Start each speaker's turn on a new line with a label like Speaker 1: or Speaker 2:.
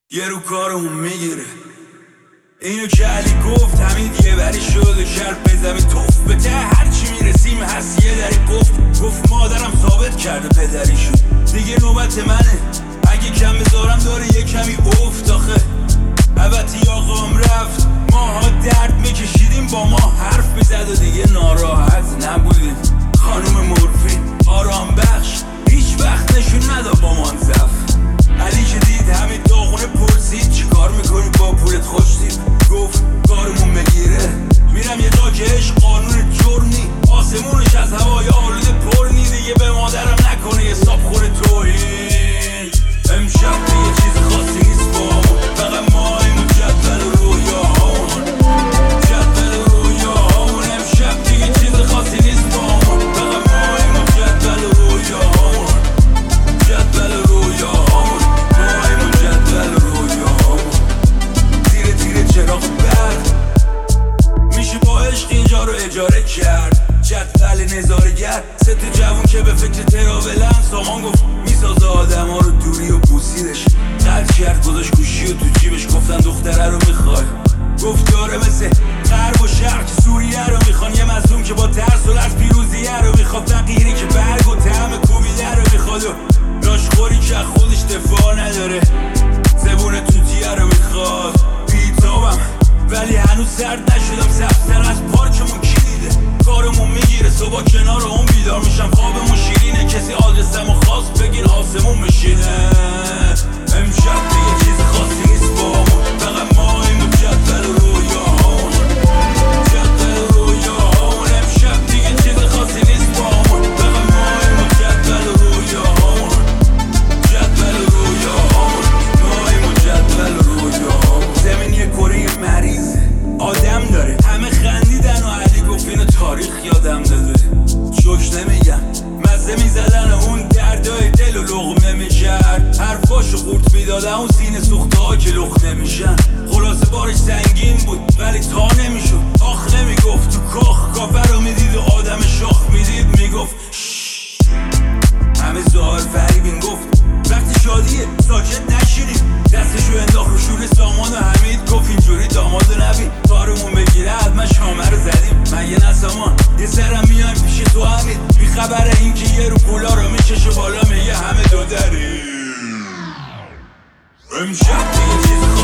Speaker 1: یه رو کارمون میگیره اینو که علی گفت حمید یه بری شده شرط بزمی توف به ته هرچی میرسیم هست یه دری گفت مادرم ثابت کرده پدری شد دیگه نوبت منه اگه کم بذارم داره یه کمی افت آخه البته آقام رفت ماها درد میکشیدیم با ما حرف میزد و دیگه ناراحت نبودیم خانوم مورفین آرام بخش هیچ وقت نشون ندا با منزف علی که دید همین داغونه پرسید چی کار میکنی با پولت خوشتیم گفت کارمون بگیره میرم یه جا که عشق قانون جرمی آسمونش از هوای آلوده پرنی دیگه به مادرم نکنه یه ساب خوره توهین امشب دیگه چیز خاصی نیست با همون فقط ماییم و جدول رویاهامون جدول رویاهامون امشب دیگه چیز خاصی نیست با همون فقط ماییم و جدول رویاهامون جدول رویاهامون ماییم و جدول رویاهامون تیره تیره چراغ برد میشه با عشق اینجا رو اجاره کرد جدول نظارگر ست جوون که به فکر تراولن سامان گفت میسازه آدم ها رو دوری و بوسیدش قد کرد گذاشت گوشی و تو جیبش گفتن دختره رو میخوای گفت داره مثل غرب و شرق که سوریه رو میخوان یه مظلوم که با ترس و لرز پیروزیه رو میخواد فقیری که برگ و طعم کوبیده رو میخواد و لاشخوری که خودش دفاع نداره زبون توتیه رو میخواد بیتابم ولی هنوز سرد نشدم سبزتر از پارکمون کی دیده کارمون میگیره صبح کنار اون بیدار میشم خوابمون شیرینه کسی آدرسمو خواست بگیر آسمون بشینه امشب دیگه چیز خاصی نیست با همون فقط ماییم و جدول رویاهامون جدول رویاهامون امشب دیگه چیز خاصی نیست با همون فقط ماییم و جدول رویاهامون جدول رویاهامون ماییم و جدول رویاهامون زمین یه کره مریضه آدم داره همه خندیدن و علی گفت اینو تاریخ یادم داده جوش نمیگم مزه میزدن و اون دردای دل و لقمه میکرد حرفاشو قورت میدادن اون سینه سوخته ها که لخت نمیشن خلاصه بارش سنگین بود ولی تا نمیشد آخ نمیگفت تو کاخ کافه رو میدید و آدم شاخ میدید میگفت همه ظاهر فریبین گفت وقتی شادیه ساکت نشینیم دستشو انداخت رو شور سامان و حمید گفت اینجوری دامادو نبین کارمون بگیره حتما شامه رو زدیم مگه نه سامان یه سرم میایم پیش تو حمید بیخبره این که یه رو پولا رو میکشه بالا میگه همه دو داریم امشب دیگه چیز